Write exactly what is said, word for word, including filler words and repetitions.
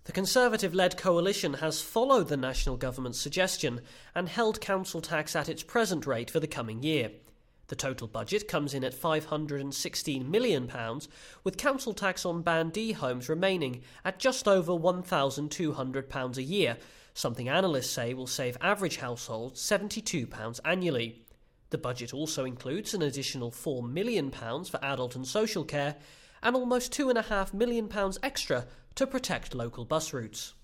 The Conservative-led coalition has followed the national government's suggestion and held council tax at its present rate for the coming year. The total budget comes in at five hundred sixteen million pounds, with council tax on Band D homes remaining at just over one thousand two hundred pounds a year, something analysts say will save average households seventy-two pounds annually. The budget also includes an additional four million pounds for adult and social care and almost two point five million pounds extra to protect local bus routes.